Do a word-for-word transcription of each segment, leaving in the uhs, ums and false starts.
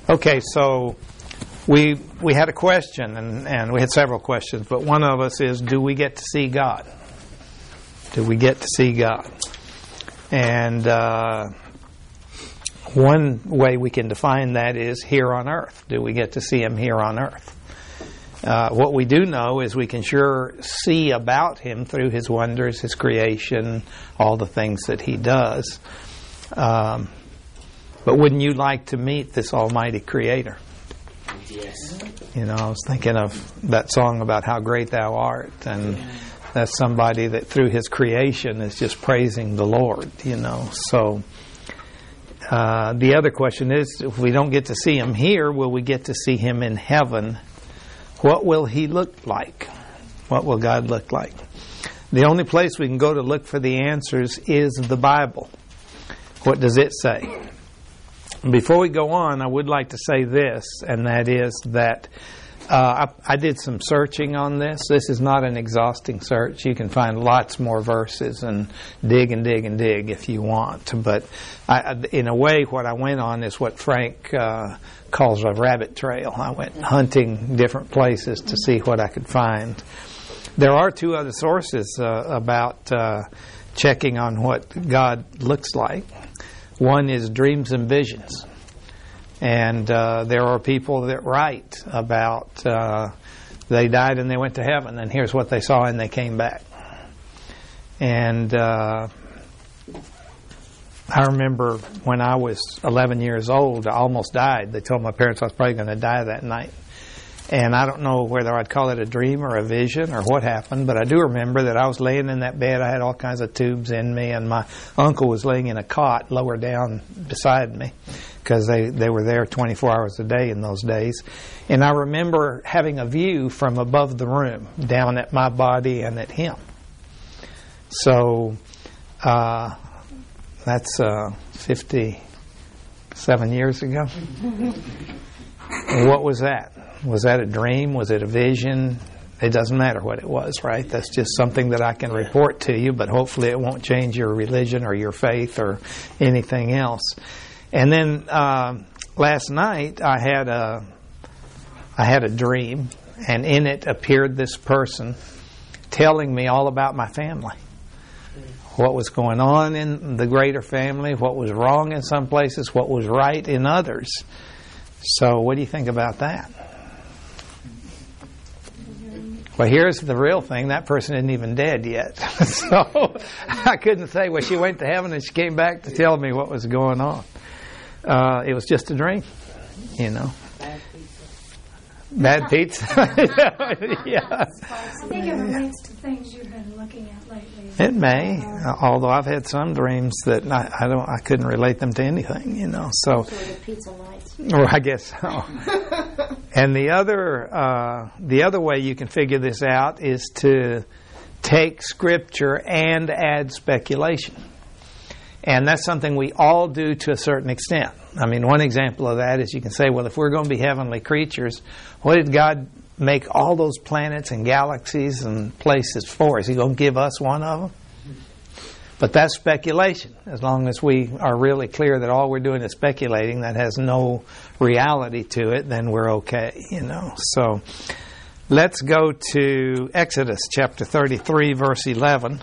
Okay, so we we had a question, and, and we had several questions, but one of us is, do we get to see God? Do we get to see God? And uh, one way we can define that is here on earth. Do we get to see Him here on earth? Uh, what we do know is we can sure see about Him through His wonders, His creation, all the things that He does. Um, but wouldn't you like to meet this almighty Creator? Yes. You know, I was thinking of that song about how great Thou art, and that's somebody that through his creation is just praising the Lord, you know. So uh, the other question is, if we don't get to see Him here, will we get to see Him in heaven? What will He look like? What will God look like? The only place we can go to look for the answers is the Bible. What does it say? Before we go on, I would like to say this, and that is that uh, I, I did some searching on this. This is not an exhausting search. You can find lots more verses and dig and dig and dig if you want. But I, in a way, what I went on is what Frank uh, calls a rabbit trail. I went hunting different places to see what I could find. There are two other sources uh, about uh, checking on what God looks like. One is Dreams and Visions. And uh, there are people that write about uh, they died and they went to heaven, and here's what they saw and they came back. And uh, I remember when I was eleven years old, I almost died. They told my parents I was probably going to die that night. And I don't know whether I'd call it a dream or a vision or what happened, but I do remember that I was laying in that bed. I had all kinds of tubes in me, and my uncle was laying in a cot lower down beside me because they, they were there twenty-four hours a day in those days. And I remember having a view from above the room down at my body and at him. So uh, that's uh, fifty-seven years ago. What was that? Was that a dream? Was it a vision? It doesn't matter what it was, right? That's just something that I can report to you, but hopefully it won't change your religion or your faith or anything else. And then uh, last night I had a I had a dream, and in it appeared this person telling me all about my family. What was going on in the greater family, what was wrong in some places, what was right in others. So what do you think about that? Well, here's the real thing. That person isn't even dead yet. So I couldn't say, well, she went to heaven and she came back to tell me what was going on. Uh, it was just a dream, you know. Bad pizza. Bad pizza. Yeah. I think it relates to things you've been looking at lately. It may, uh, although I've had some dreams that I, I don't, I couldn't relate them to anything, you know. So, the pizza nights. Or I guess so. And the other, uh, the other way you can figure this out is to take Scripture and add speculation. And that's something we all do to a certain extent. I mean, one example of that is you can say, well, if we're going to be heavenly creatures, what did God make all those planets and galaxies and places for? Is He going to give us one of them? But that's speculation. As long as we are really clear that all we're doing is speculating, that has no reality to it, then we're okay, you know. So let's go to Exodus chapter thirty-three, verse eleven.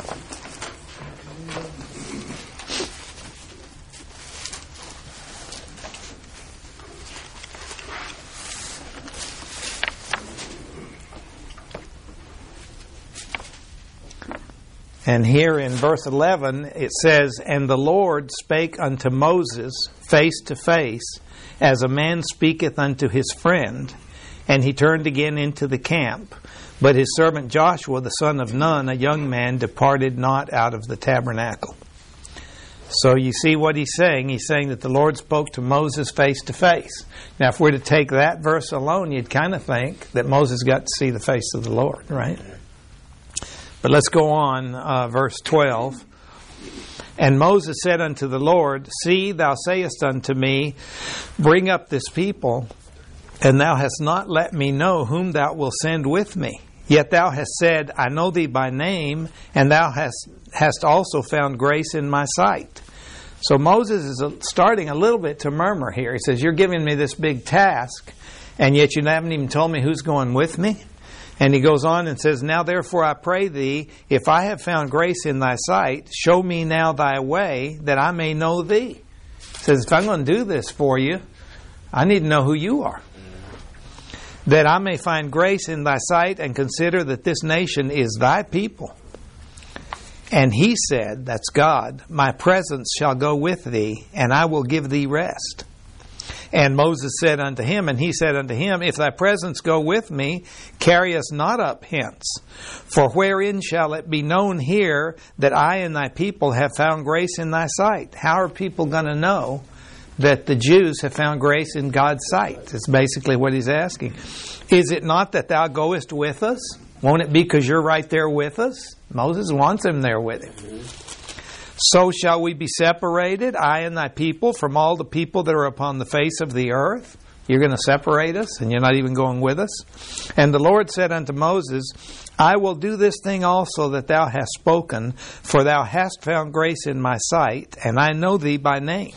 And here in verse eleven it says, "And the Lord spake unto Moses face to face, as a man speaketh unto his friend. And he turned again into the camp. But his servant Joshua, the son of Nun, a young man, departed not out of the tabernacle." So you see what he's saying. He's saying that the Lord spoke to Moses face to face. Now, if we're to take that verse alone, you'd kind of think that Moses got to see the face of the Lord, right? But let's go on, uh, verse twelve. "And Moses said unto the Lord, See, thou sayest unto me, Bring up this people, and thou hast not let me know whom thou wilt send with me. Yet thou hast said, I know thee by name, and thou hast, hast also found grace in my sight. So Moses is starting a little bit to murmur here. He says, you're giving me this big task, and yet you haven't even told me who's going with me. And he goes on and says, now therefore I pray thee, if I have found grace in thy sight, show me now thy way, that I may know thee. He says, if I'm going to do this for you, I need to know who you are. That I may find grace in thy sight, and consider that this nation is thy people. And he said, that's God, my presence shall go with thee, and I will give thee rest. And Moses said unto him, and he said unto him, if thy presence go with me, carry us not up hence. For wherein shall it be known here that I and thy people have found grace in thy sight? How are people going to know that the Jews have found grace in God's sight? That's basically what he's asking. Is it not that thou goest with us? Won't it be because you're right there with us? Moses wants him there with him. So shall we be separated, I and thy people, from all the people that are upon the face of the earth? You're going to separate us, and you're not even going with us? And the Lord said unto Moses, I will do this thing also that thou hast spoken, for thou hast found grace in my sight, and I know thee by name.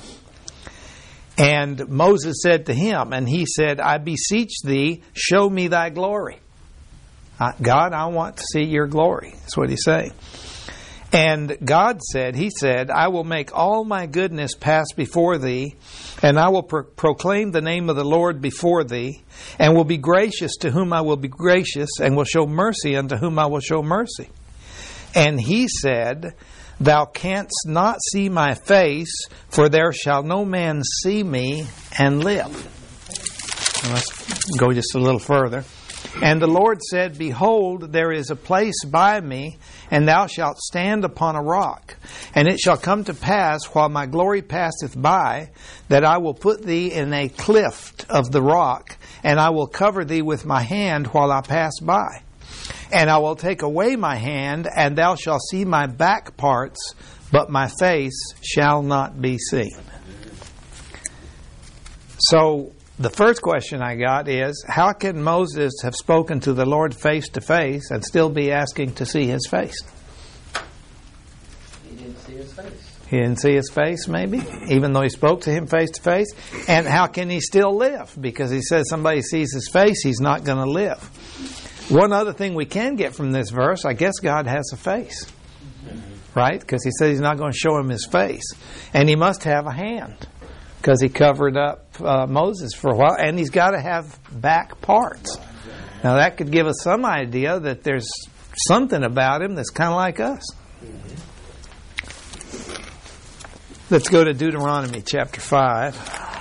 And Moses said to him, and he said, I beseech thee, show me thy glory. Uh, God, I want to see your glory. That's what he's saying. And God said, he said, I will make all my goodness pass before thee, and I will pro- proclaim the name of the Lord before thee, and will be gracious to whom I will be gracious, and will show mercy unto whom I will show mercy. And he said, thou canst not see my face, for there shall no man see me and live. Now let's go just a little further. And the Lord said, behold, there is a place by me, and thou shalt stand upon a rock. And it shall come to pass, while my glory passeth by, that I will put thee in a cleft of the rock, and I will cover thee with my hand while I pass by. And I will take away my hand, and thou shalt see my back parts, but my face shall not be seen. So, the first question I got is, how can Moses have spoken to the Lord face to face and still be asking to see his face? He didn't see his face. He didn't see his face, maybe, even though he spoke to him face to face. And how can he still live? Because he says somebody sees his face, he's not going to live. One other thing we can get from this verse, I guess God has a face. Right? Because he says he's not going to show him his face. And he must have a hand, because he covered up uh, Moses for a while, and he's got to have back parts. Now that could give us some idea that there's something about him that's kind of like us. Let's go to Deuteronomy chapter five.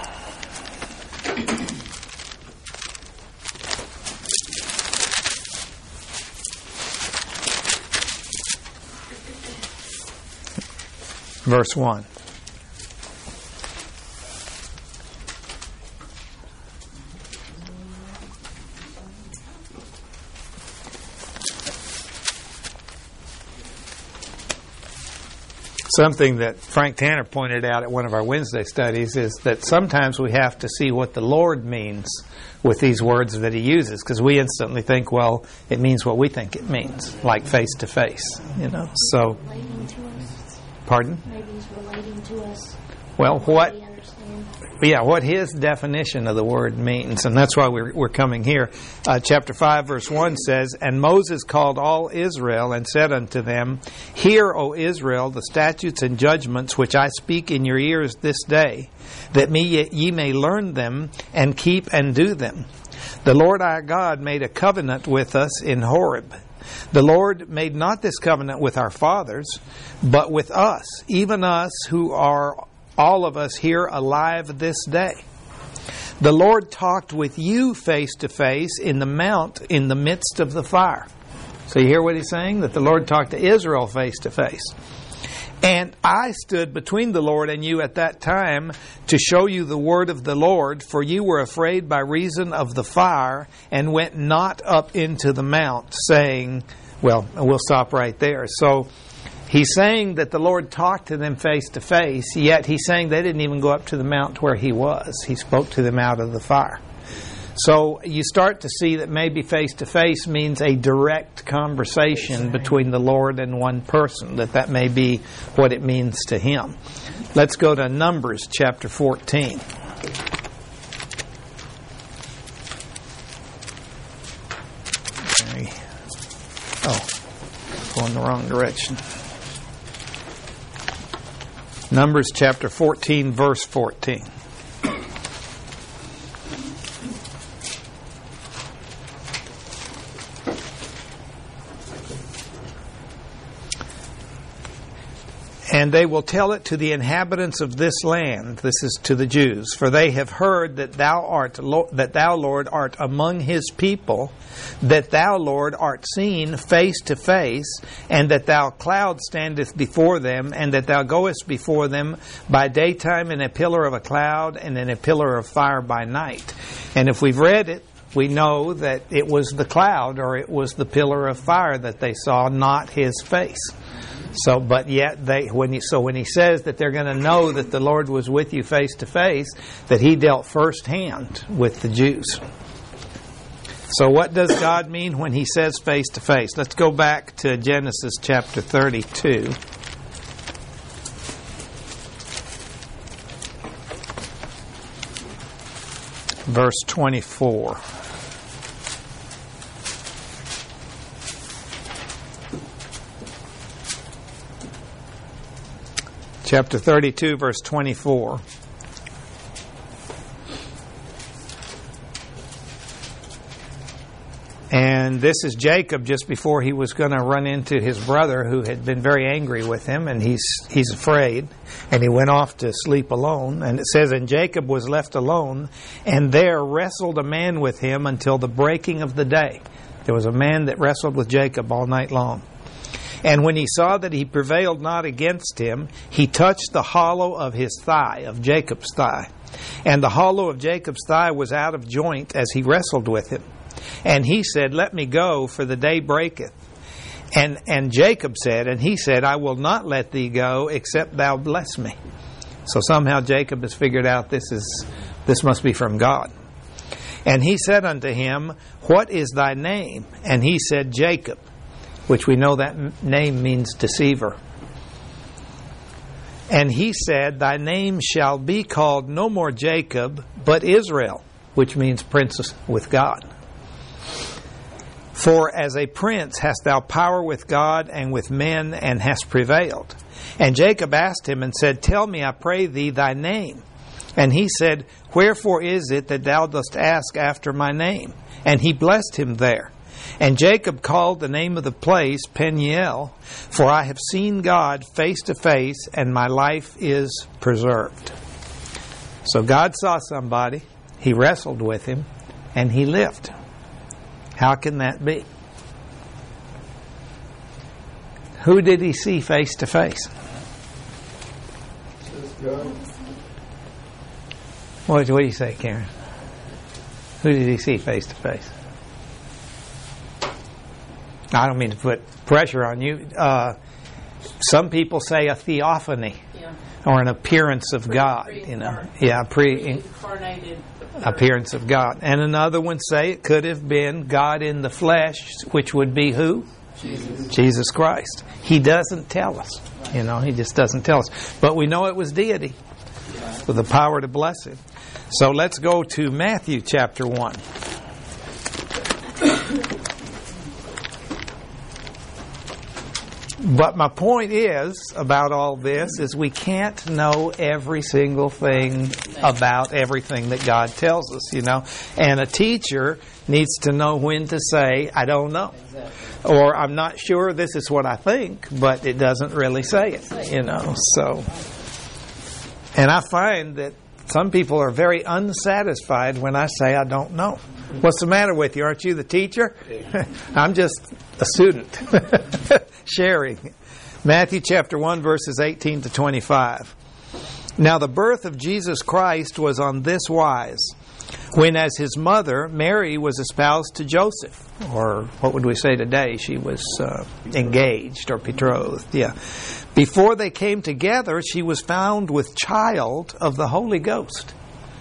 Verse one. Something that Frank Tanner pointed out at one of our Wednesday studies is that sometimes we have to see what the Lord means with these words that he uses, because we instantly think, well, it means what we think it means, like face to face, you know. So, relating to us. Pardon? Maybe he's relating to us. Well, what? We understand. Yeah, what his definition of the word means, and that's why we're, we're coming here. Uh, chapter five, verse one says, And Moses called all Israel and said unto them, Hear, O Israel, the statutes and judgments which I speak in your ears this day, that me ye may learn them and keep and do them. The Lord our God made a covenant with us in Horeb. The Lord made not this covenant with our fathers, but with us, even us who are all of us here alive this day. The Lord talked with you face to face in the mount in the midst of the fire. So you hear what he's saying? That the Lord talked to Israel face to face. And I stood between the Lord and you at that time to show you the word of the Lord, for you were afraid by reason of the fire and went not up into the mount, saying, well, we'll stop right there. So he's saying that the Lord talked to them face to face, yet he's saying they didn't even go up to the mount where he was. He spoke to them out of the fire. So you start to see that maybe face-to-face means a direct conversation between the Lord and one person, that that may be what it means to him. Let's go to Numbers chapter fourteen. Okay. Oh, going the wrong direction. Numbers chapter fourteen, verse fourteen. And they will tell it to the inhabitants of this land, this is to the Jews, for they have heard that thou art, that thou, Lord, art among his people, that thou, Lord, art seen face to face, and that thou cloud standeth before them, and that thou goest before them by daytime in a pillar of a cloud, and in a pillar of fire by night. And if we've read it, we know that it was the cloud, or it was the pillar of fire that they saw, not his face. So, but yet they when he, so when he says that they're going to know that the Lord was with you face to face, that he dealt firsthand with the Jews. So what does God mean when he says face to face? Let's go back to Genesis chapter thirty-two. Verse twenty-four. Chapter thirty-two, verse twenty-four. And this is Jacob just before he was going to run into his brother who had been very angry with him, and he's he's afraid, and he went off to sleep alone. And it says, and Jacob was left alone, and there wrestled a man with him until the breaking of the day. There was a man that wrestled with Jacob all night long. And when he saw that he prevailed not against him, he touched the hollow of his thigh, of Jacob's thigh. And the hollow of Jacob's thigh was out of joint as he wrestled with him. And he said, let me go, for the day breaketh. And and Jacob said, and he said, I will not let thee go, except thou bless me. So somehow Jacob has figured out this is this must be from God. And he said unto him, what is thy name? And he said, Jacob, which we know that name means deceiver. And he said, thy name shall be called no more Jacob, but Israel, which means prince with God. For as a prince hast thou power with God and with men, and hast prevailed. And Jacob asked him and said, tell me, I pray thee, thy name. And he said, wherefore is it that thou dost ask after my name? And he blessed him there. And Jacob called the name of the place Peniel, for I have seen God face to face, and my life is preserved. So God saw somebody, he wrestled with him, and he lived. How can that be? Who did he see face to face? What do you say, Karen? Who did he see face to face? I don't mean to put pressure on you. Uh, some people say a theophany, yeah. Or an appearance of pre, God. Pre you know, yeah, pre-incarnated appearance of God. And another one say it could have been God in the flesh, which would be who? Jesus. Jesus Christ. He doesn't tell us. You know, he just doesn't tell us. But we know it was deity with the power to bless him. So let's go to Matthew chapter one. But my point is about all this is we can't know every single thing about everything that God tells us, you know. And a teacher needs to know when to say, I don't know. Or I'm not sure, this is what I think, but it doesn't really say it, you know. So, and I find that some people are very unsatisfied when I say I don't know. What's the matter with you? Aren't you the teacher? I'm just a student sharing. Matthew chapter one, verses eighteen to twenty-five. Now the birth of Jesus Christ was on this wise. When as his mother, Mary, was espoused to Joseph, or what would we say today? She was uh, engaged or betrothed. Yeah. Before they came together, she was found with child of the Holy Ghost.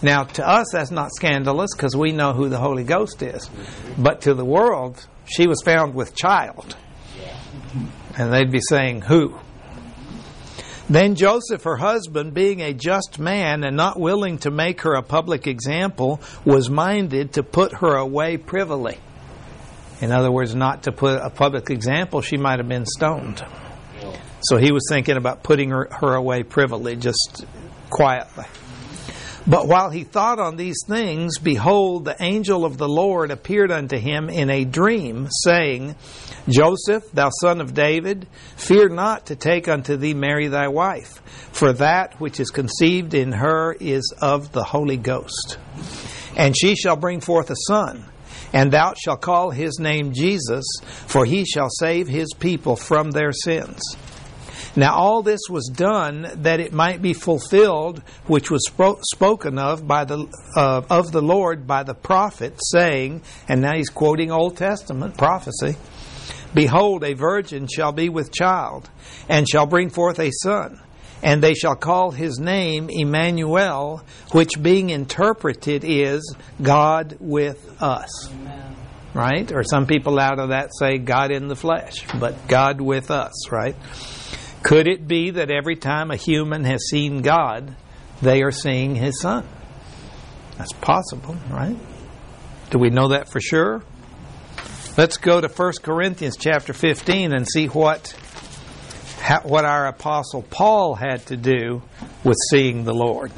Now, to us, that's not scandalous because we know who the Holy Ghost is. But to the world, she was found with child. And they'd be saying, who? Then Joseph, her husband, being a just man and not willing to make her a public example, was minded to put her away privily. In other words, not to put a public example, she might have been stoned. So he was thinking about putting her, her away privily, just quietly. But while he thought on these things, behold, the angel of the Lord appeared unto him in a dream, saying, Joseph, thou son of David, fear not to take unto thee Mary thy wife, for that which is conceived in her is of the Holy Ghost. And she shall bring forth a son, and thou shalt call his name Jesus, for he shall save his people from their sins. Now all this was done that it might be fulfilled, which was spo- spoken of by the uh, of the Lord by the prophet, saying, and now he's quoting Old Testament prophecy, Behold, a virgin shall be with child, and shall bring forth a son, and they shall call his name Emmanuel, which being interpreted is God with us. Amen. Right? Or some people out of that say God in the flesh, but God with us, right? Could it be that every time a human has seen God, they are seeing His Son? That's possible, right? Do we know that for sure? Let's go to First Corinthians chapter fifteen and see what how, what our Apostle Paul had to do with seeing the Lord.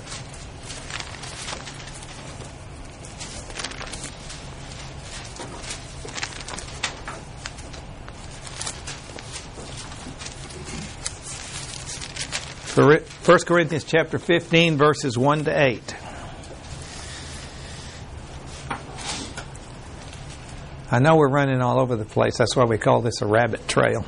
First Corinthians chapter fifteen, verses one to eight. I know we're running all over the place. That's why we call this a rabbit trail.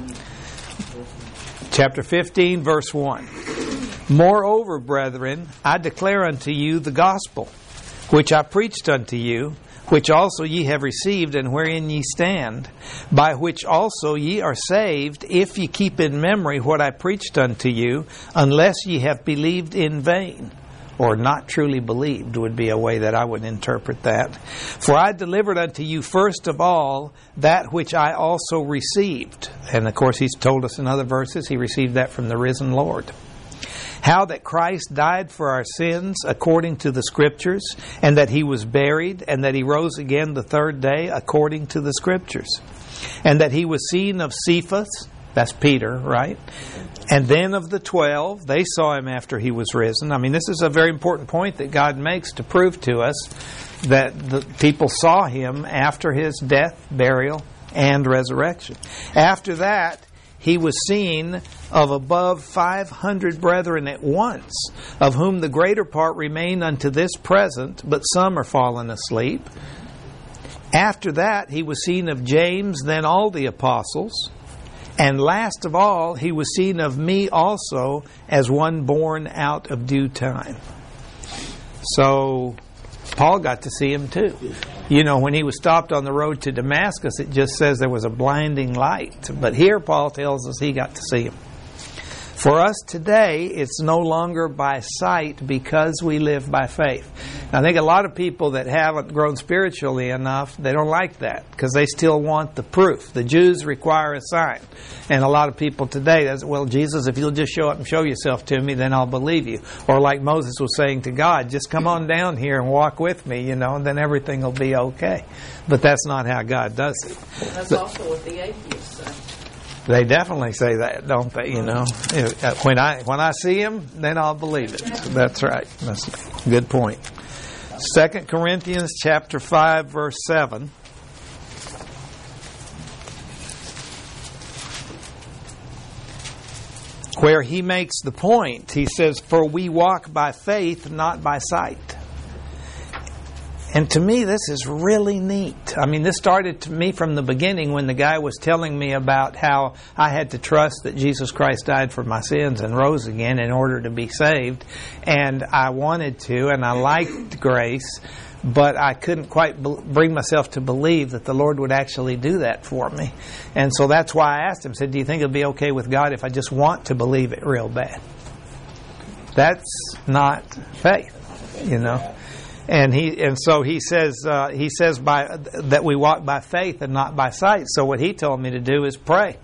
Chapter fifteen, verse one. Moreover, brethren, I declare unto you the gospel, which I preached unto you, which also ye have received, and wherein ye stand, by which also ye are saved, if ye keep in memory what I preached unto you, unless ye have believed in vain. Or not truly believed would be a way that I would interpret that. For I delivered unto you first of all that which I also received. And of course he's told us in other verses he received that from the risen Lord. How that Christ died for our sins according to the Scriptures, and that He was buried, and that He rose again the third day according to the Scriptures. And that He was seen of Cephas, that's Peter, right? And then of the twelve, they saw Him after He was risen. I mean, this is a very important point that God makes to prove to us that the people saw Him after His death, burial, and resurrection. After that, He was seen of above five hundred brethren at once, of whom the greater part remain unto this present, but some are fallen asleep. After that, He was seen of James, then all the apostles. And last of all, He was seen of me also, as one born out of due time. So Paul got to see Him too. You know, when he was stopped on the road to Damascus, it just says there was a blinding light. But here Paul tells us he got to see Him. For us today, it's no longer by sight because we live by faith. I think a lot of people that haven't grown spiritually enough, they don't like that because they still want the proof. The Jews require a sign. And a lot of people today, that's, well, Jesus, if you'll just show up and show yourself to me, then I'll believe you. Or like Moses was saying to God, just come on down here and walk with me, you know, and then everything will be okay. But that's not how God does it. That's but, also what the atheists say. They definitely say that, don't they? You know, when I when I see Him, then I'll believe it. That's right. That's a good point. Second Corinthians chapter five, verse seven. Where he makes the point, he says, "For we walk by faith, not by sight." And to me, this is really neat. I mean, this started to me from the beginning when the guy was telling me about how I had to trust that Jesus Christ died for my sins and rose again in order to be saved. And I wanted to, and I liked grace, but I couldn't quite be- bring myself to believe that the Lord would actually do that for me. And so that's why I asked him, said, do you think it'll be okay with God if I just want to believe it real bad? That's not faith. you know. And he and so he says uh, he says by that we walk by faith and not by sight. So what he told me to do is pray.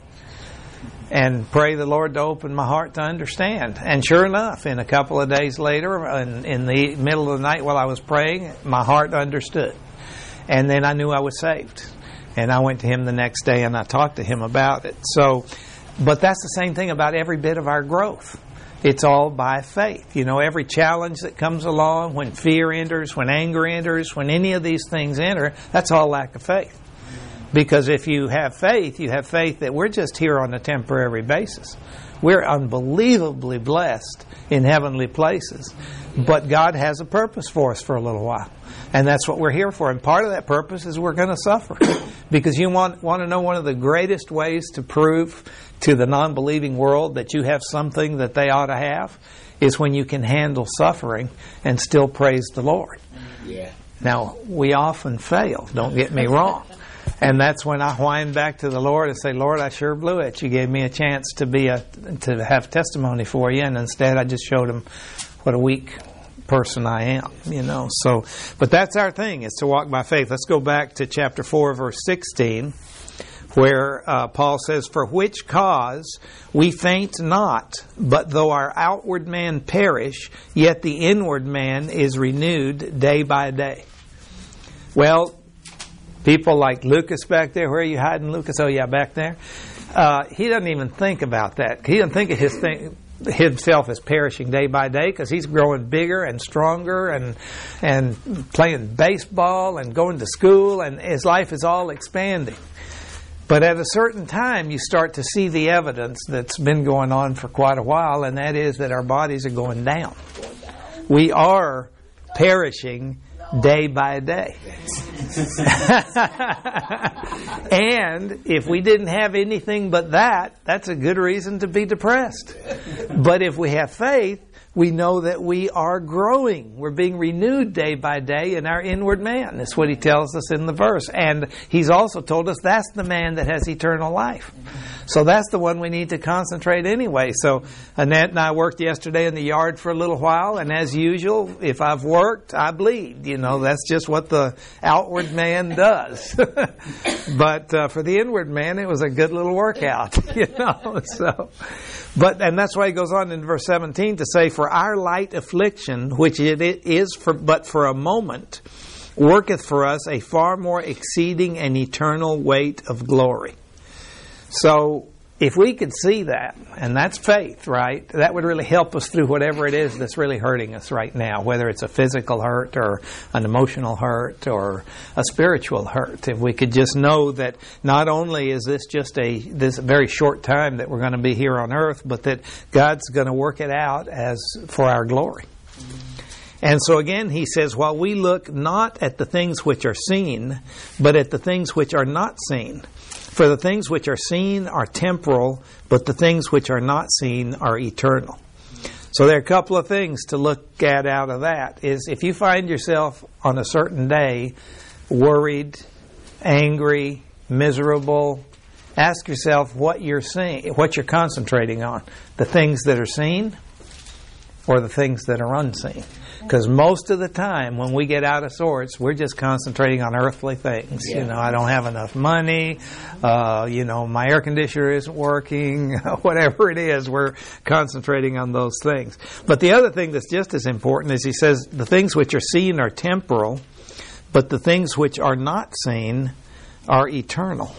And pray the Lord to open my heart to understand. And sure enough, in a couple of days later, in, in the middle of the night while I was praying, my heart understood. And then I knew I was saved. And I went to him the next day and I talked to him about it. So, but that's the same thing about every bit of our growth. It's all by faith. You know, every challenge that comes along, when fear enters, when anger enters, when any of these things enter, that's all lack of faith. Because if you have faith, you have faith that we're just here on a temporary basis. We're unbelievably blessed in heavenly places. But God has a purpose for us for a little while. And that's what we're here for. And part of that purpose is we're going to suffer. Because you want, want to know one of the greatest ways to prove to the non-believing world that you have something that they ought to have is when you can handle suffering and still praise the Lord. Yeah. Now, we often fail, don't get me wrong. And that's when I whine back to the Lord and say, Lord, I sure blew it. You gave me a chance to be a to have testimony for you, and instead I just showed him what a weak person I am, you know. So, but that's our thing, is to walk by faith. Let's go back to chapter four, verse sixteen, where uh, Paul says, for which cause we faint not, but though our outward man perish, yet the inward man is renewed day by day. Well, people like Lucas back there, where are you hiding, Lucas? Oh, yeah, back there. Uh, he doesn't even think about that. He doesn't think of his thing, himself as perishing day by day, because he's growing bigger and stronger and and playing baseball and going to school, and his life is all expanding. But at a certain time, you start to see the evidence that's been going on for quite a while, and that is that our bodies are going down. We are perishing day by day. And if we didn't have anything but that, that's a good reason to be depressed. But if we have faith, we know that we are growing. We're being renewed day by day in our inward man. That's what he tells us in the verse. And he's also told us that's the man that has eternal life. So that's the one we need to concentrate anyway. So Annette and I worked yesterday in the yard for a little while, and as usual, if I've worked, I bleed. You know, that's just what the outward man does. But uh, for the inward man, it was a good little workout. You know, so... But and that's why he goes on in verse seventeen to say, for our light affliction, which it is for but for a moment, worketh for us a far more exceeding and eternal weight of glory. So if we could see that, and that's faith, right? That would really help us through whatever it is that's really hurting us right now, whether it's a physical hurt or an emotional hurt or a spiritual hurt. If we could just know that not only is this just a this very short time that we're going to be here on earth, but that God's going to work it out as for our glory. And so again, he says, while we look not at the things which are seen, but at the things which are not seen. For the things which are seen are temporal, but the things which are not seen are eternal. So there are a couple of things to look at out of that. Is if you find yourself on a certain day worried, angry, miserable, ask yourself what you're seeing, what you're concentrating on. The things that are seen or the things that are unseen. Because most of the time when we get out of sorts, we're just concentrating on earthly things. Yeah. You know, I don't have enough money. Uh, you know, my air conditioner isn't working. Whatever it is, we're concentrating on those things. But the other thing that's just as important is he says the things which are seen are temporal, but the things which are not seen are eternal.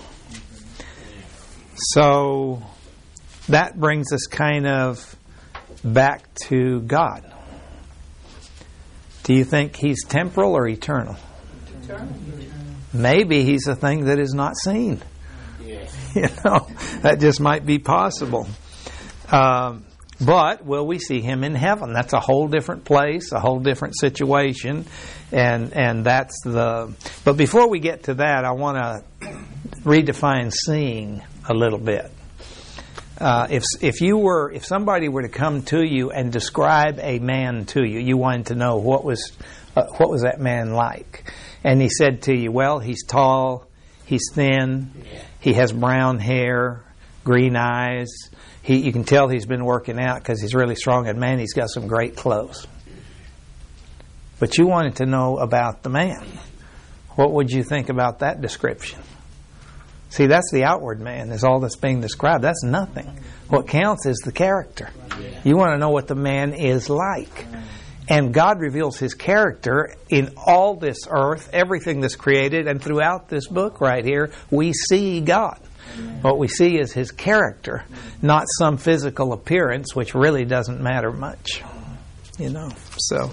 So that brings us kind of back to God. Do you think he's temporal or eternal? Eternal. Maybe he's a thing that is not seen. Yeah. You know, that just might be possible. Um, but will we see him in heaven? That's a whole different place, a whole different situation, and and that's the. But before we get to that, I want to redefine seeing a little bit. Uh, if if you were if somebody were to come to you and describe a man to you, you wanted to know what was uh, what was that man like, and he said to you, well, he's tall, he's thin, he has brown hair, green eyes. He you can tell he's been working out because he's really strong, and man, he's got some great clothes. but you wanted to know about the man. What would you think about that description? See, that's the outward man, is all that's being described. That's nothing. What counts is the character. You want to know what the man is like. And God reveals His character in all this earth, everything that's created, and throughout this book right here, we see God. What we see is His character, not some physical appearance, which really doesn't matter much. You know, so...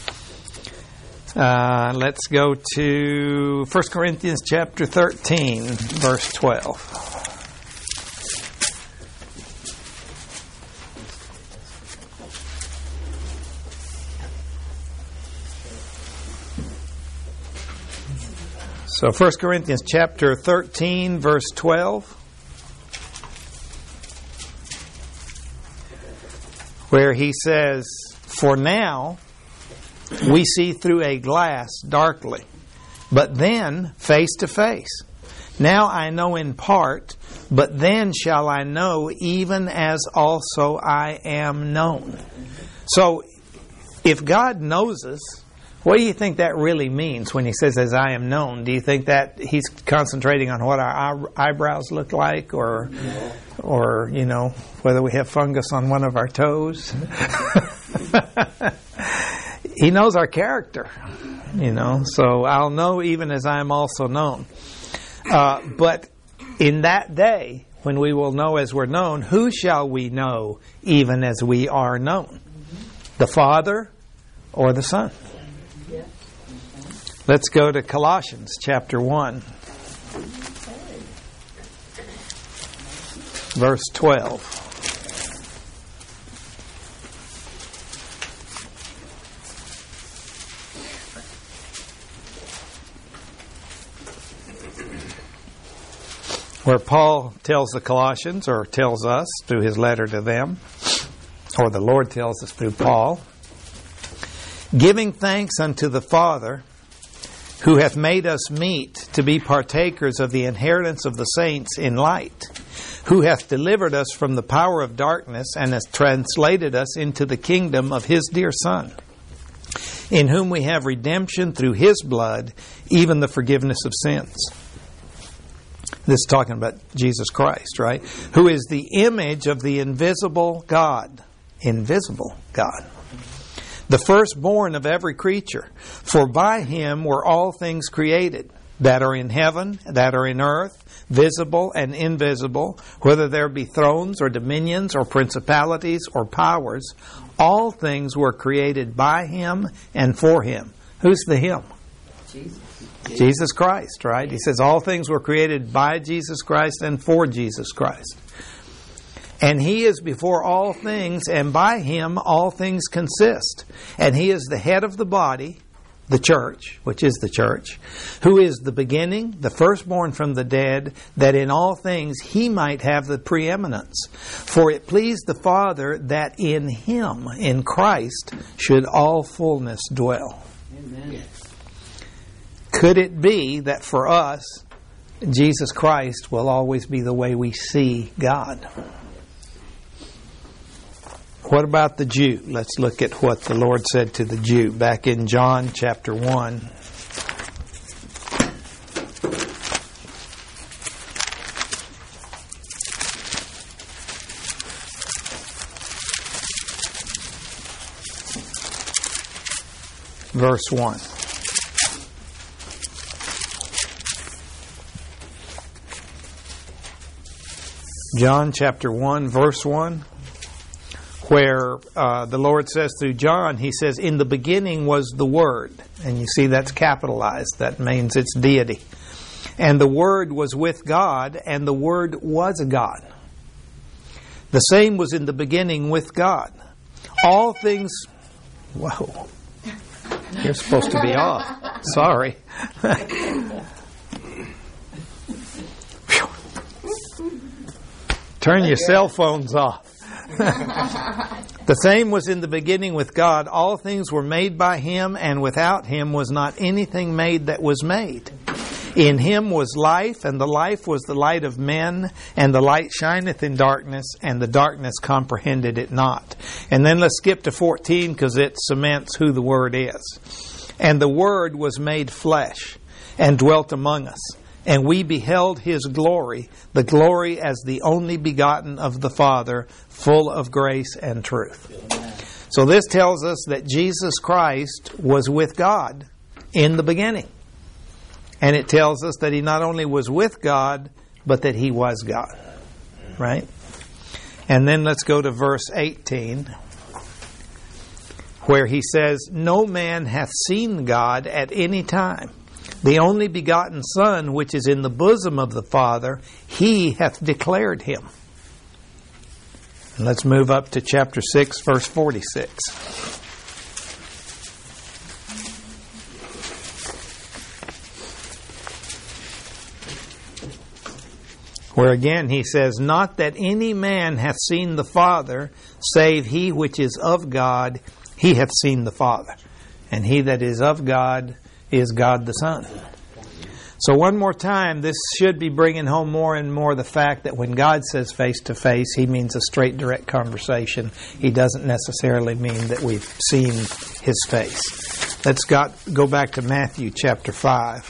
Uh, let's go to First Corinthians chapter thirteen, verse twelve. So First Corinthians chapter thirteen, verse twelve, where he says, "For now we see through a glass darkly, but then face to face. Now I know in part, but then shall I know even as also I am known." So, if God knows us, what do you think that really means when He says, "as I am known"? Do you think that He's concentrating on what our eyebrows look like, or, or you know, whether we have fungus on one of our toes? He knows our character, you know, so I'll know even as I am also known. Uh, but in that day, when we will know as we're known, who shall we know even as we are known? The Father or the Son? Let's go to Colossians chapter one, verse twelve. Where Paul tells the Colossians, or tells us through his letter to them, or the Lord tells us through Paul, "Giving thanks unto the Father, who hath made us meet to be partakers of the inheritance of the saints in light, who hath delivered us from the power of darkness, and hath translated us into the kingdom of His dear Son, in whom we have redemption through His blood, even the forgiveness of sins." This is talking about Jesus Christ, right? Who is the image of the invisible God. Invisible God. The firstborn of every creature. For by Him were all things created, that are in heaven, that are in earth, visible and invisible, whether there be thrones or dominions or principalities or powers. All things were created by Him and for Him. Who's the Him? Jesus. Jesus Christ, right? He says all things were created by Jesus Christ and for Jesus Christ. And He is before all things, and by Him all things consist. And He is the head of the body, the church, which is the church, who is the beginning, the firstborn from the dead, that in all things He might have the preeminence. For it pleased the Father that in Him, in Christ, should all fullness dwell. Amen. Could it be that for us, Jesus Christ will always be the way we see God? What about the Jew? Let's look at what the Lord said to the Jew back in John chapter one. Verse one. John chapter one, verse one, where uh, the Lord says through John, He says, "In the beginning was the Word." And you see that's capitalized. That means it's deity. "And the Word was with God, and the Word was God. The same was in the beginning with God. All things..." Whoa. You're supposed to be off. Sorry. Turn your cell phones off. "The same was in the beginning with God. All things were made by Him, and without Him was not anything made that was made. In Him was life, and the life was the light of men, and the light shineth in darkness, and the darkness comprehended it not." And then let's skip to fourteen, because it cements who the Word is. And the Word was made flesh and dwelt among us. And we beheld His glory, the glory as the only begotten of the Father, full of grace and truth. So this tells us that Jesus Christ was with God in the beginning. And it tells us that He not only was with God, but that He was God. Right? And then let's go to verse eighteen, where He says, "No man hath seen God at any time. The only begotten Son, which is in the bosom of the Father, He hath declared Him." And let's move up to chapter six, verse forty-six. Where again He says, "Not that any man hath seen the Father, save he which is of God, he hath seen the Father. And he that is of God is God the Son." So one more time, this should be bringing home more and more the fact that when God says face to face, He means a straight, direct conversation. He doesn't necessarily mean that we've seen His face. Let's got, go back to Matthew chapter five.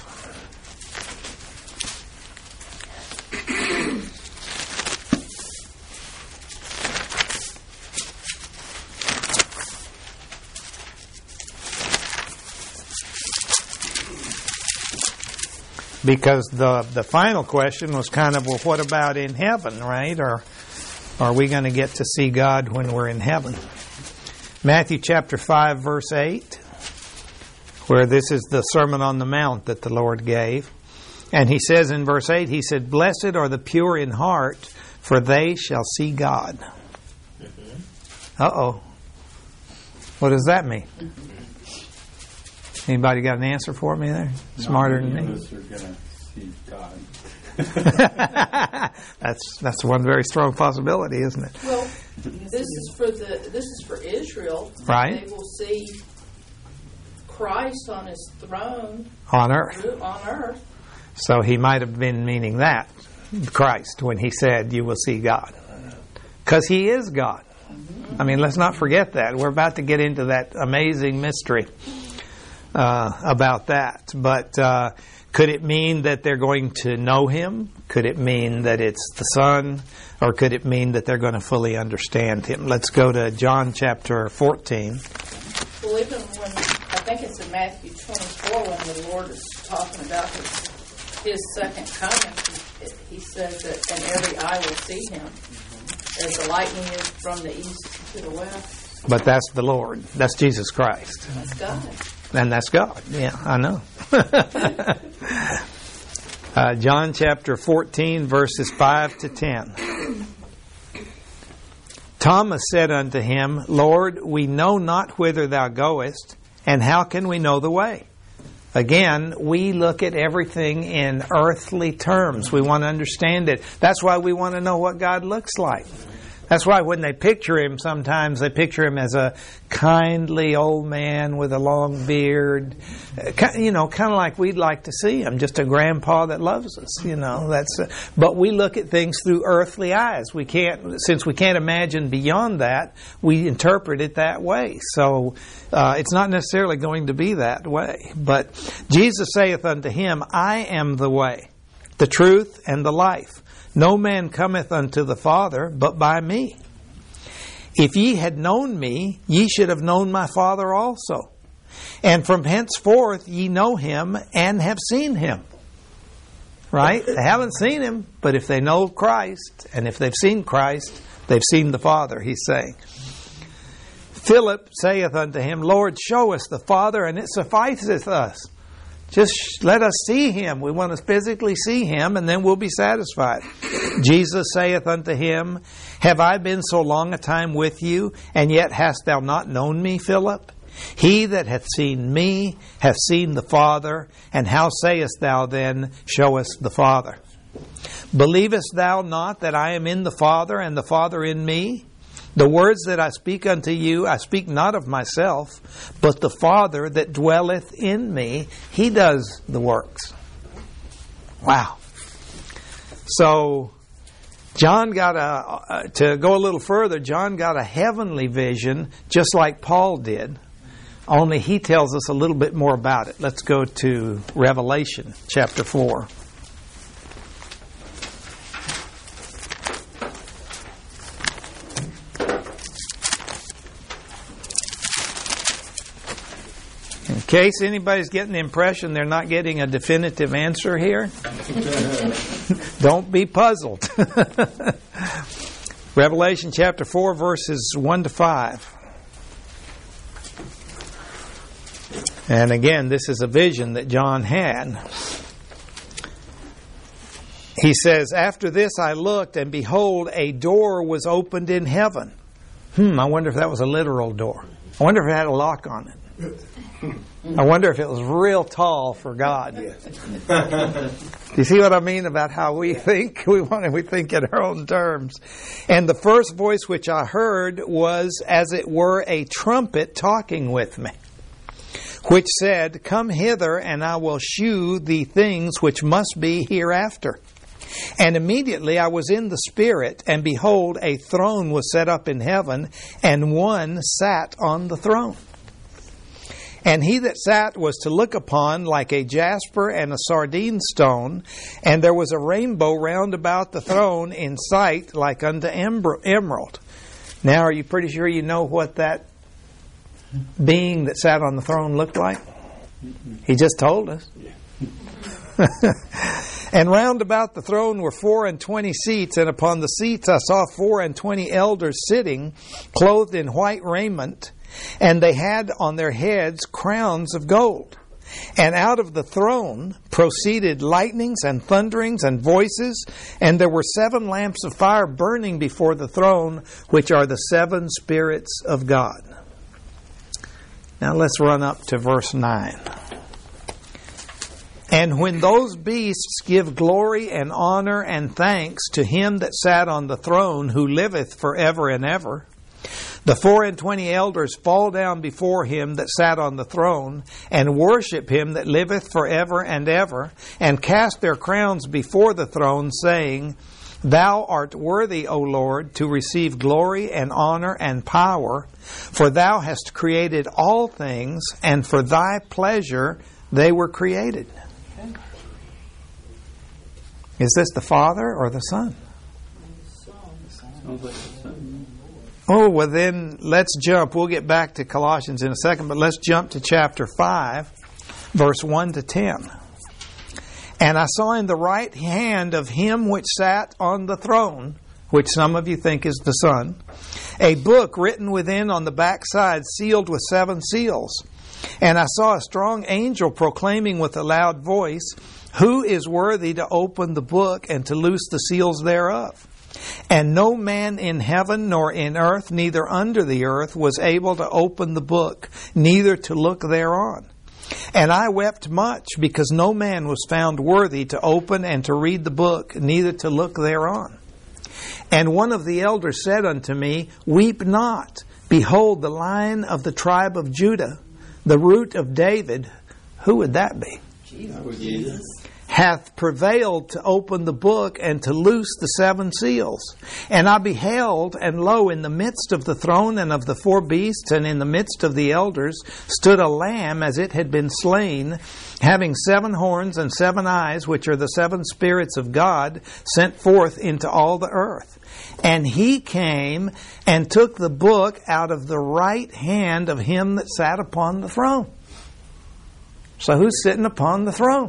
Because the the final question was kind of, well, what about in heaven, right? Or are we going to get to see God when we're in heaven? Matthew chapter five, verse eight, where this is the Sermon on the Mount that the Lord gave. And He says in verse eight, He said, "Blessed are the pure in heart, for they shall see God." Uh-oh. What does that mean? Anybody got an answer for me there? Smarter than me? None of us are going to see God. that's that's one very strong possibility, isn't it? Well, this is for the this is for Israel. Right. They will see Christ on His throne On earth. on earth. So He might have been meaning that, Christ, when He said, "You will see God." Because He is God. I mean, let's not forget that. We're about to get into that amazing mystery Uh, about that. But uh, could it mean that they're going to know Him? Could it mean that it's the Son? Or could it mean that they're going to fully understand Him? Let's go to John chapter fourteen. Well, even when, I think it's in Matthew twenty-four, when the Lord is talking about His, his second coming, He, he says that, "And every eye will see Him, as the lightning is from the east to the west." But that's the Lord. That's Jesus Christ. That's God. And that's God. Yeah, I know. uh, John chapter fourteen, verses five to ten. "Thomas said unto Him, Lord, we know not whither Thou goest, and how can we know the way?" Again, we look at everything in earthly terms. We want to understand it. That's why we want to know what God looks like. That's why when they picture Him, sometimes they picture Him as a kindly old man with a long beard. You know, kind of like we'd like to see Him, just a grandpa that loves us. You know, that's. Uh, but we look at things through earthly eyes. We can't, since we can't imagine beyond that, we interpret it that way. So uh, it's not necessarily going to be that way. But Jesus saith unto him, "I am the way, the truth, and the life. No man cometh unto the Father but by me. If ye had known me, ye should have known my Father also. And from henceforth ye know Him and have seen Him." Right? They haven't seen Him, but if they know Christ, and if they've seen Christ, they've seen the Father, He's saying. Philip saith unto Him, "Lord, show us the Father, and it sufficeth us." Just let us see Him. We want to physically see Him, and then we'll be satisfied. Jesus saith unto him, "Have I been so long a time with you, and yet hast thou not known me, Philip? He that hath seen me hath seen the Father, and how sayest thou then, Show us the Father? Believest thou not that I am in the Father, and the Father in me? The words that I speak unto you, I speak not of myself, but the Father that dwelleth in me, He does the works." Wow. So, John got a, uh, to go a little further, John got a heavenly vision, just like Paul did, only he tells us a little bit more about it. Let's go to Revelation chapter four. In case anybody's getting the impression they're not getting a definitive answer here, don't be puzzled. Revelation chapter four, verses one to five. And again, this is a vision that John had. He says, "After this I looked, and behold, a door was opened in heaven." Hmm, I wonder if that was a literal door. I wonder if it had a lock on it. I wonder if it was real tall for God. Do you see what I mean about how we think? We want to, we think in our own terms. "And the first voice which I heard was as it were a trumpet talking with me, which said, Come hither, and I will shew thee things which must be hereafter. And immediately I was in the Spirit, and behold, a throne was set up in heaven, and one sat on the throne. And he that sat was to look upon like a jasper and a sardine stone, and there was a rainbow round about the throne in sight like unto emerald." Now, are you pretty sure you know what that being that sat on the throne looked like? He just told us. "And round about the throne were four and twenty seats, and upon the seats I saw four and twenty elders sitting, clothed in white raiment, and they had on their heads crowns of gold. And out of the throne proceeded lightnings and thunderings and voices, and there were seven lamps of fire burning before the throne, which are the seven spirits of God." Now let's run up to verse nine. "And when those beasts give glory and honor and thanks to him that sat on the throne, who liveth forever and ever, the four and twenty elders fall down before him that sat on the throne, and worship him that liveth forever and ever, and cast their crowns before the throne, saying, Thou art worthy, O Lord, to receive glory and honor and power, for thou hast created all things, and for thy pleasure they were created." Is this the Father or the Son? Sounds like the Son. Oh, well then, let's jump. We'll get back to Colossians in a second, but let's jump to chapter five, verse one to ten. "And I saw in the right hand of him which sat on the throne," which some of you think is the Son, "a book written within on the backside, sealed with seven seals. And I saw a strong angel proclaiming with a loud voice, Who is worthy to open the book and to loose the seals thereof? And no man in heaven nor in earth, neither under the earth, was able to open the book, neither to look thereon. And I wept much, because no man was found worthy to open and to read the book, neither to look thereon. And one of the elders said unto me, Weep not. Behold, the Lion of the tribe of Judah, the root of David," who would that be? Jesus. "Hath prevailed to open the book and to loose the seven seals. And I beheld, and lo, in the midst of the throne and of the four beasts, and in the midst of the elders, stood a lamb as it had been slain, having seven horns and seven eyes, which are the seven spirits of God, sent forth into all the earth. And he came and took the book out of the right hand of him that sat upon the throne." So who's sitting upon the throne?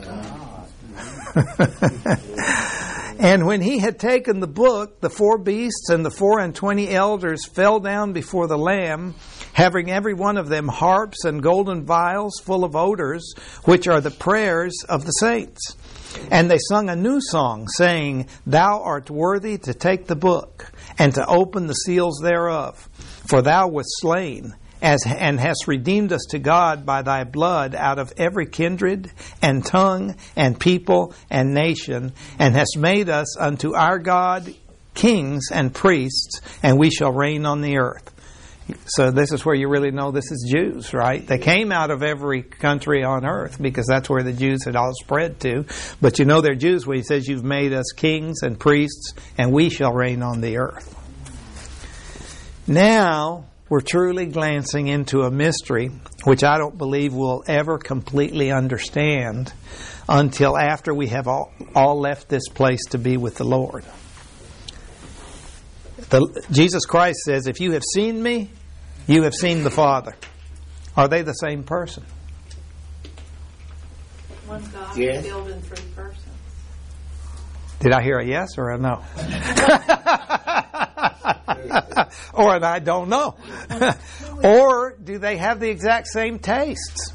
"And when he had taken the book, the four beasts and the four and twenty elders fell down before the Lamb, having every one of them harps and golden vials full of odors, which are the prayers of the saints. And they sung a new song, saying, Thou art worthy to take the book, and to open the seals thereof. For thou wast slain, as, and hast redeemed us to God by thy blood out of every kindred, and tongue, and people, and nation, and hast made us unto our God kings and priests, and we shall reign on the earth." So this is where you really know this is Jews, right? They came out of every country on earth, because that's where the Jews had all spread to. But you know they're Jews when he says, "You've made us kings and priests, and we shall reign on the earth." Now, we're truly glancing into a mystery which I don't believe we'll ever completely understand until after we have all, all left this place to be with the Lord. The, Jesus Christ says, if you have seen me, you have seen the Father. Are they the same person? One God Yes. revealed in three persons. Did I hear a yes or a no? Or an I don't know. Or do they have the exact same tastes?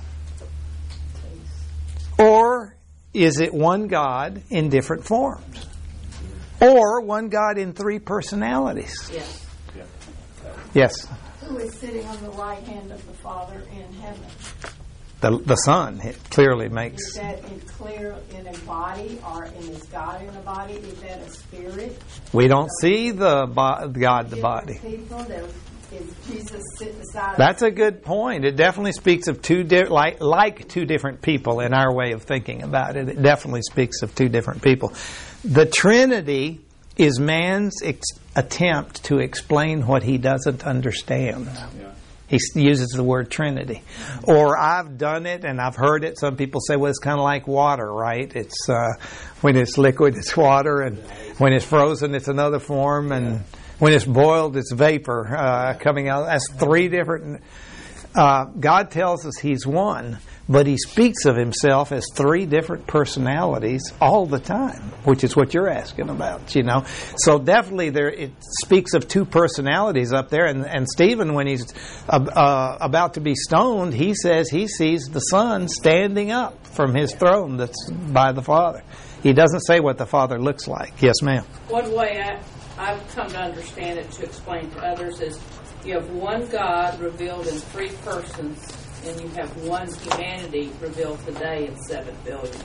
Or is it one God in different forms? Or one God in three personalities? Yes. Yes. Who is sitting on the right hand of the Father in heaven? The the Son, it clearly Is makes... that in clear in a body, or in is God in a body? Is that a spirit? We don't see the bo- God, the body. Different people, there is Jesus sitting beside. That's a good point. It definitely speaks of two di- like like two different people in our way of thinking about it. It definitely speaks of two different people. The Trinity is man's ex- attempt to explain what he doesn't understand. Yeah. He s- uses the word Trinity. Or I've done it and I've heard it. Some people say, well, it's kind of like water, right? It's uh, when it's liquid, it's water, and when it's frozen, it's another form, and when it's boiled, it's vapor uh, coming out. That's three different... Uh, God tells us He's one, but He speaks of Himself as three different personalities all the time, which is what you're asking about, you know. So definitely there it speaks of two personalities up there, and, and Stephen, when he's uh, uh, about to be stoned, he says he sees the Son standing up from His throne that's by the Father. He doesn't say what the Father looks like. Yes, ma'am. One way I, I've come to understand it to explain to others is you have one God revealed in three persons, and you have one humanity revealed today in seven billion.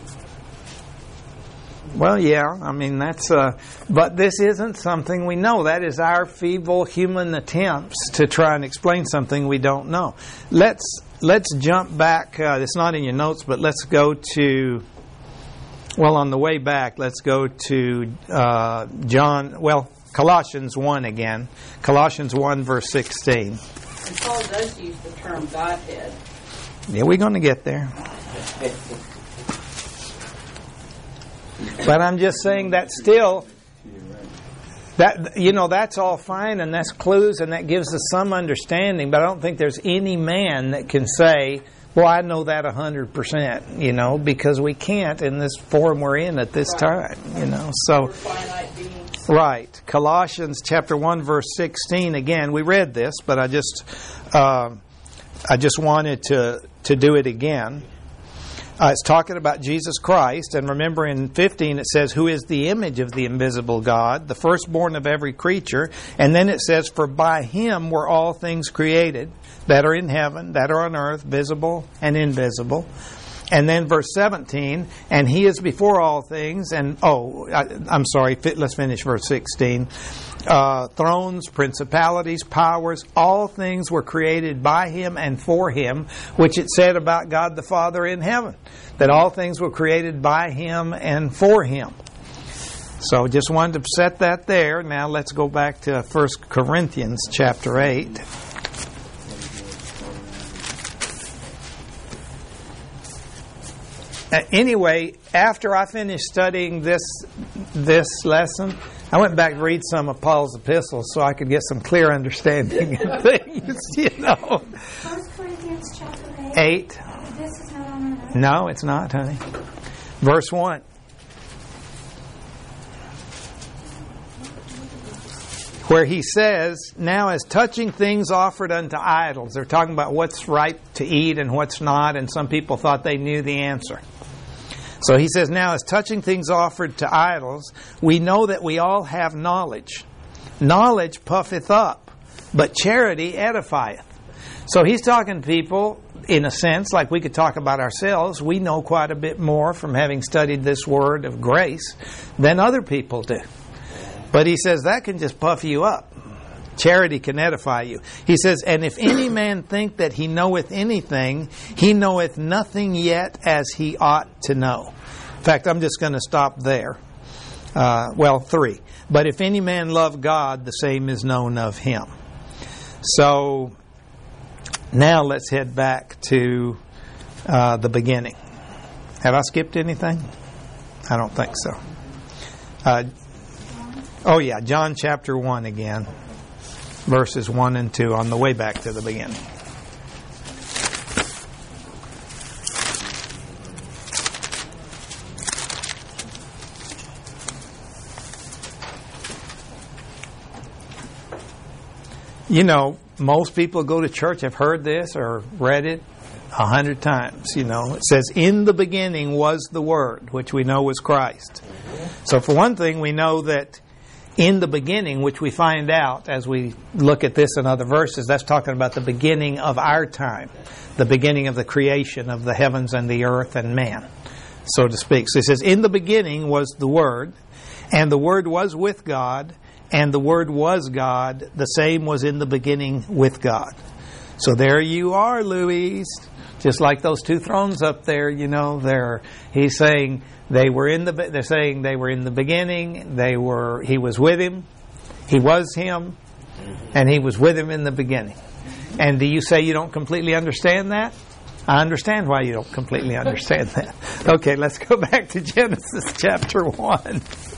Well, yeah, I mean, that's, uh, but this isn't something we know. That is our feeble human attempts to try and explain something we don't know. Let's, let's jump back, uh, it's not in your notes, but let's go to, well, on the way back, let's go to uh, John, well, Colossians one again. Colossians one, verse sixteen. And Paul does use the term Godhead. Yeah, we're going to get there. But I'm just saying that still, that you know, that's all fine, and that's clues, and that gives us some understanding. But I don't think there's any man that can say, well, I know that one hundred percent, you know, because we can't in this form we're in at this time, you know. So, We're finite beings. right. Colossians chapter one, verse sixteen. Again, we read this, but I just, uh, I just wanted to to do it again. Uh, it's talking about Jesus Christ, and remember in fifteen it says, who is the image of the invisible God, the firstborn of every creature, and then it says, for by Him were all things created, that are in heaven, that are on earth, visible and invisible. And then verse seventeen, and He is before all things, and, oh, I, I'm sorry, let's finish verse sixteen. Uh, thrones, principalities, powers, all things were created by Him and for Him, which it said about God the Father in heaven, that all things were created by Him and for Him. So just wanted to set that there. Now let's go back to First Corinthians chapter eight. Uh, anyway, after I finished studying this this lesson, I went back to read some of Paul's epistles so I could get some clear understanding of things, you know. First Corinthians chapter eight. Eight. This is not on our notes. No, it's not, honey. Verse one. Where he says, now as touching things offered unto idols. They're talking about what's right to eat and what's not, and some people thought they knew the answer. So he says, now as touching things offered to idols, we know that we all have knowledge. Knowledge puffeth up, but charity edifieth. So he's talking to people, in a sense, like we could talk about ourselves. We know quite a bit more from having studied this word of grace than other people do. But he says that can just puff you up. Charity can edify you. He says, and if any man think that he knoweth anything, he knoweth nothing yet as he ought to know. In fact, I'm just going to stop there. Uh, well, three. But if any man love God, the same is known of him. So Now let's head back to uh, the beginning. Have I skipped anything? I don't think so. Uh, oh yeah, John chapter one again, verses one and two on the way back to the beginning. You know, most people go to church have heard this or read it a hundred times. You know, it says, "In the beginning was the Word," which we know was Christ. So for one thing, we know that in the beginning, which we find out as we look at this in other verses, that's talking about the beginning of our time, the beginning of the creation of the heavens and the earth and man, so to speak. So it says, "In the beginning was the Word, and the Word was with God, and the Word was God. The same was in the beginning with God." So there you are, Louise. Just like those two thrones up there, you know, they're, he's saying they were in the, they're saying they were in the beginning. They were, he was with him. He was him. And he was with him in the beginning. And do you say you don't completely understand that? I understand why you don't completely understand that. Okay, let's go back to Genesis chapter one.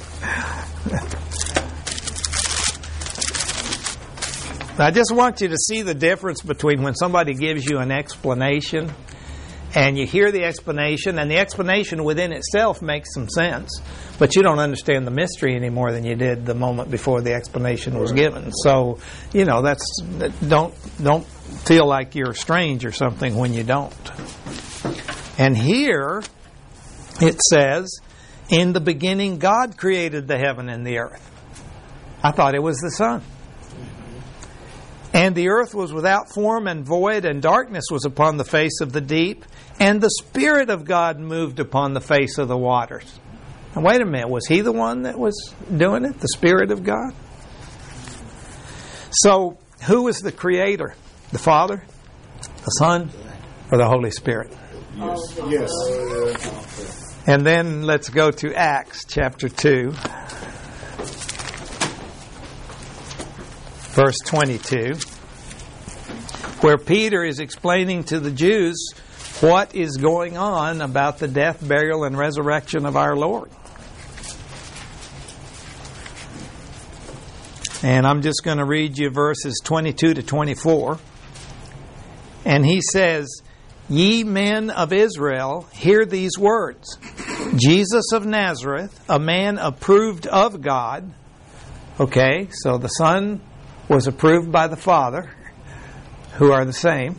I just want you to see the difference between when somebody gives you an explanation and you hear the explanation, and the explanation within itself makes some sense, but you don't understand the mystery any more than you did the moment before the explanation was given. So, you know, that's don't don't feel like you're strange or something when you don't. And here it says, "In the beginning God created the heaven and the earth." I thought it was the Son. "And the earth was without form and void, and darkness was upon the face of the deep, and the Spirit of God moved upon the face of the waters." Now, wait a minute. Was he the one that was doing it? The Spirit of God? So, who was the Creator? The Father? The Son? Or the Holy Spirit? Yes. Yes. And then let's go to Acts chapter two. Verse twenty-two, where Peter is explaining to the Jews what is going on about the death, burial, and resurrection of our Lord. And I'm just going to read you verses twenty-two to twenty-four. And he says, "Ye men of Israel, hear these words. Jesus of Nazareth, a man approved of God." Okay, so the Son was approved by the Father, who are the same.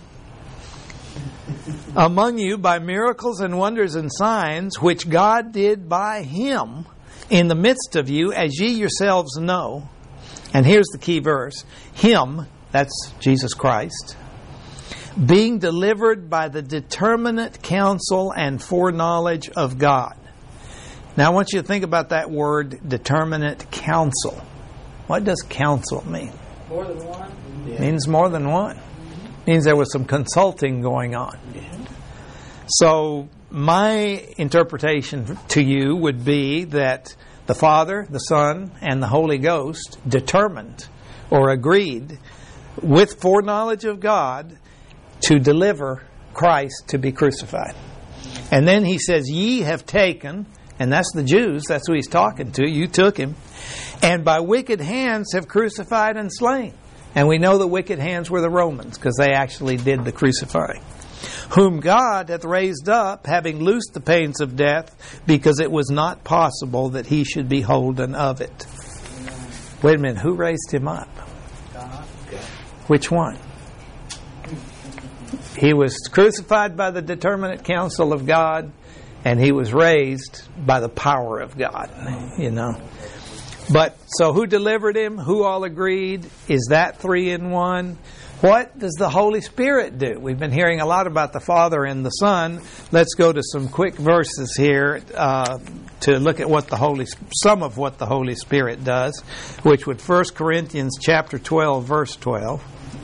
"Among you by miracles and wonders and signs, which God did by Him in the midst of you, as ye yourselves know." And here's the key verse. "Him," that's Jesus Christ, "being delivered by the determinate counsel and foreknowledge of God." Now I want you to think about that word, determinate counsel. What does counsel mean? More than one? Yeah. Means more than one. Means there was some consulting going on. Yeah. So my interpretation to you would be that the Father, the Son, and the Holy Ghost determined or agreed with foreknowledge of God to deliver Christ to be crucified. And then he says, "Ye have taken," and that's the Jews, that's who he's talking to, you took him, "and by wicked hands have crucified and slain." And we know the wicked hands were the Romans, because they actually did the crucifying. "Whom God hath raised up, having loosed the pains of death, because it was not possible that he should be holden of it." Wait a minute, who raised him up? God. Which one? He was crucified by the determinate counsel of God, and he was raised by the power of God, you know. But, so who delivered him? Who all agreed? Is that three in one? What does the Holy Spirit do? We've been hearing a lot about the Father and the Son. Let's go to some quick verses here uh, to look at what the Holy, some of what the Holy Spirit does, which would First Corinthians chapter twelve, verse twelve.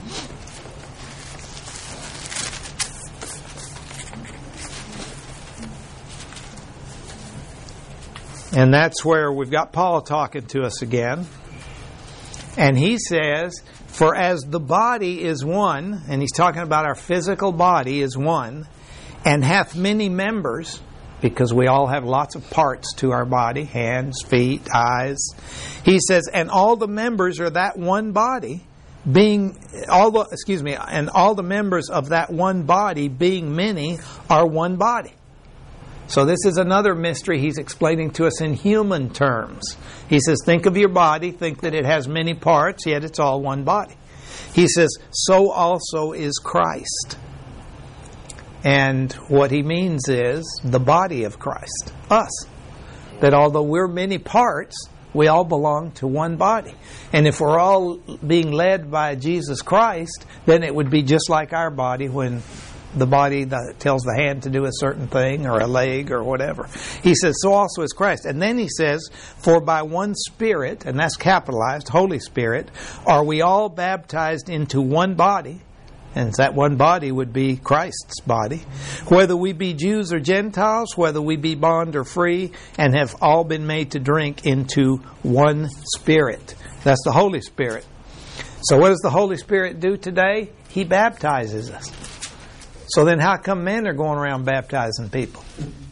And that's where we've got Paul talking to us again. And he says, For as the body is one, and he's talking about our physical body is one, and hath many members, because we all have lots of parts to our body, hands, feet, eyes. He says, and all the members are that one body, being all the excuse me, and all the members of that one body, being many, are one body. So this is another mystery he's explaining to us in human terms. He says, think of your body, think that it has many parts, yet it's all one body. He says, so also is Christ. And what he means is the body of Christ, us. That although we're many parts, we all belong to one body. And if we're all being led by Jesus Christ, then it would be just like our body when the body that tells the hand to do a certain thing, or a leg, or whatever. He says, so also is Christ. And then he says, for by one Spirit, and that's capitalized, Holy Spirit, are we all baptized into one body, and that one body would be Christ's body, whether we be Jews or Gentiles, whether we be bond or free, and have all been made to drink into one Spirit. That's the Holy Spirit. So what does the Holy Spirit do today? He baptizes us. So then how come men are going around baptizing people?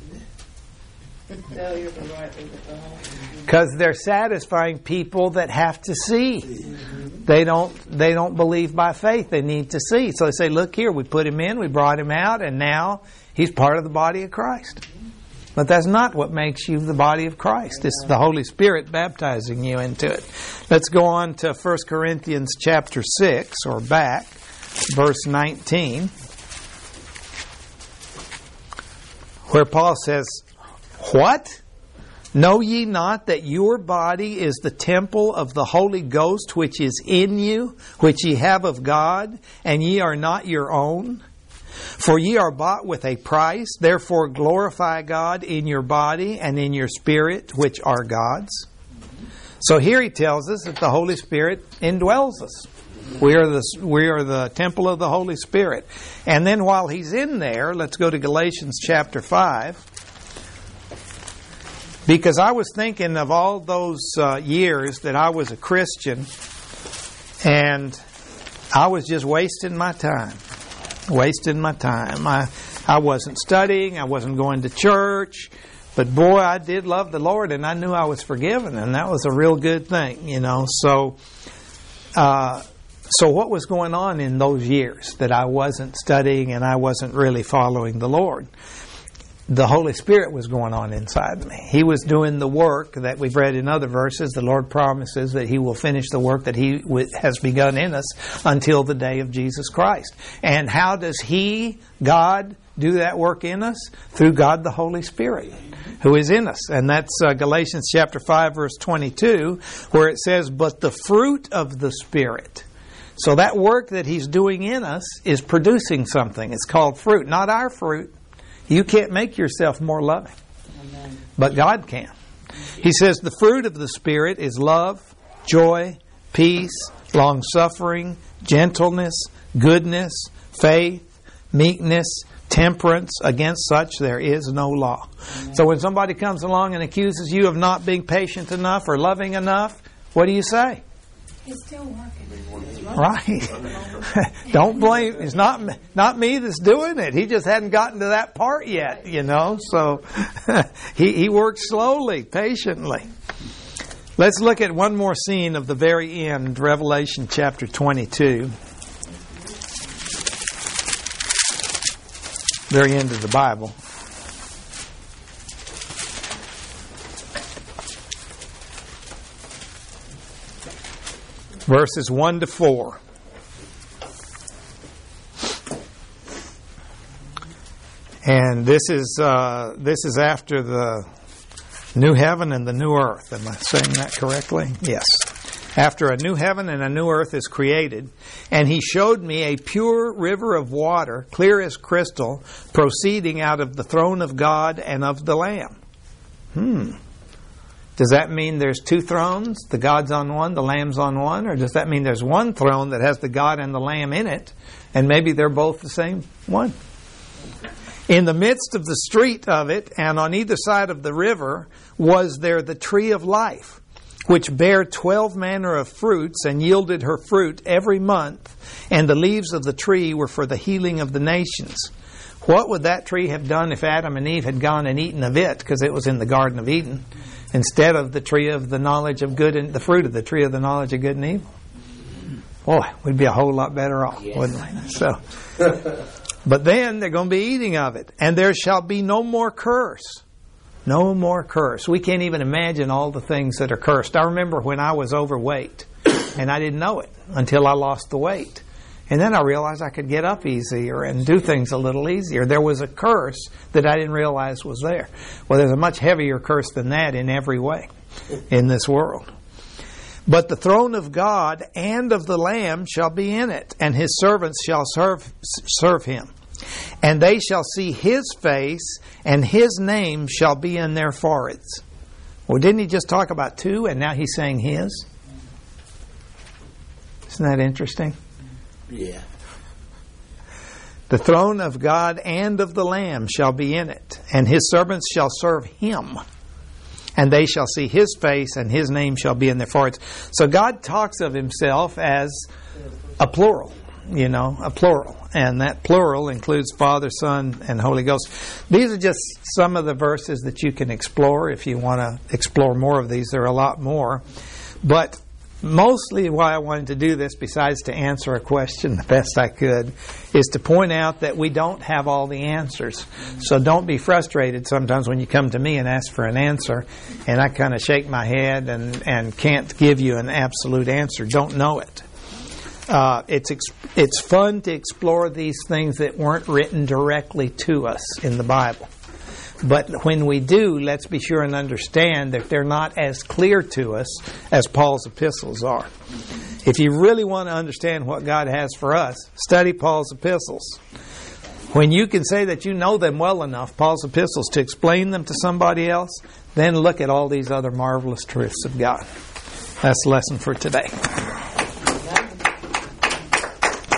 Because they're satisfying people that have to see. They don't they don't believe by faith. They need to see. So they say, look here, we put him in, we brought him out, and now he's part of the body of Christ. But that's not what makes you the body of Christ. It's the Holy Spirit baptizing you into it. Let's go on to First Corinthians chapter six, or back, verse nineteen. Where Paul says, what? Know ye not that your body is the temple of the Holy Ghost which is in you, which ye have of God, and ye are not your own? For ye are bought with a price, therefore glorify God in your body and in your spirit, which are God's. So here he tells us that the Holy Spirit indwells us. We are the we are the temple of the Holy Spirit. And then while he's in there, let's go to Galatians chapter five. Because I was thinking of all those uh, years that I was a Christian, and I was just wasting my time. Wasting my time. I, I wasn't studying, I wasn't going to church, but boy, I did love the Lord, and I knew I was forgiven, and that was a real good thing, you know. So, uh, so what was going on in those years that I wasn't studying and I wasn't really following the Lord? The Holy Spirit was going on inside me. He was doing the work that we've read in other verses. The Lord promises that He will finish the work that He has begun in us until the day of Jesus Christ. And how does He, God, do that work in us? Through God the Holy Spirit, who is in us. And that's uh, Galatians chapter five, verse twenty-two, where it says, but the fruit of the Spirit. So that work that He's doing in us is producing something. It's called fruit, not our fruit. You can't make yourself more loving, but God can. He says the fruit of the Spirit is love, joy, peace, long-suffering, gentleness, goodness, faith, meekness, temperance. Against such there is no law. So when somebody comes along and accuses you of not being patient enough or loving enough, what do you say? He's still working. Right. Don't blame. It's not not me that's doing it. He just hadn't gotten to that part yet, you know. So he he works slowly, patiently. Let's look at one more scene of the very end, Revelation chapter twenty-two. Very end of the Bible. Verses one to four. And this is uh, this is after the new heaven and the new earth. Am I saying that correctly? Yes. After a new heaven and a new earth is created, and He showed me a pure river of water, clear as crystal, proceeding out of the throne of God and of the Lamb. Hmm. Does that mean there's two thrones? The God's on one, the Lamb's on one? Or does that mean there's one throne that has the God and the Lamb in it, and maybe they're both the same one? In the midst of the street of it, and on either side of the river, was there the tree of life, which bare twelve manner of fruits, and yielded her fruit every month, and the leaves of the tree were for the healing of the nations. What would that tree have done if Adam and Eve had gone and eaten of it, because it was in the Garden of Eden, instead of the tree of the knowledge of good and the fruit of the tree of the knowledge of good and evil? Boy, we'd be a whole lot better off, yes. wouldn't we? So, but then they're going to be eating of it, and there shall be no more curse. No more curse. We can't even imagine all the things that are cursed. I remember when I was overweight, and I didn't know it until I lost the weight. And then I realized I could get up easier and do things a little easier. There was a curse that I didn't realize was there. Well, there's a much heavier curse than that in every way in this world. But the throne of God and of the Lamb shall be in it, and his servants shall serve serve him. And they shall see his face, and his name shall be in their foreheads. Well, didn't he just talk about two, and now he's saying his? Isn't that interesting? Yeah. The throne of God and of the Lamb shall be in it, and his servants shall serve him. And they shall see his face, and his name shall be in their foreheads. So God talks of himself as a plural, you know, a plural. And that plural includes Father, Son, and Holy Ghost. These are just some of the verses that you can explore if you want to explore more of these. There are a lot more. But mostly why I wanted to do this, besides to answer a question the best I could, is to point out that we don't have all the answers. So don't be frustrated sometimes when you come to me and ask for an answer, and I kind of shake my head and, and can't give you an absolute answer. Don't know it. Uh, it's ex- it's fun to explore these things that weren't written directly to us in the Bible. But when we do, let's be sure and understand that they're not as clear to us as Paul's epistles are. If you really want to understand what God has for us, study Paul's epistles. When you can say that you know them well enough, Paul's epistles, to explain them to somebody else, then look at all these other marvelous truths of God. That's the lesson for today.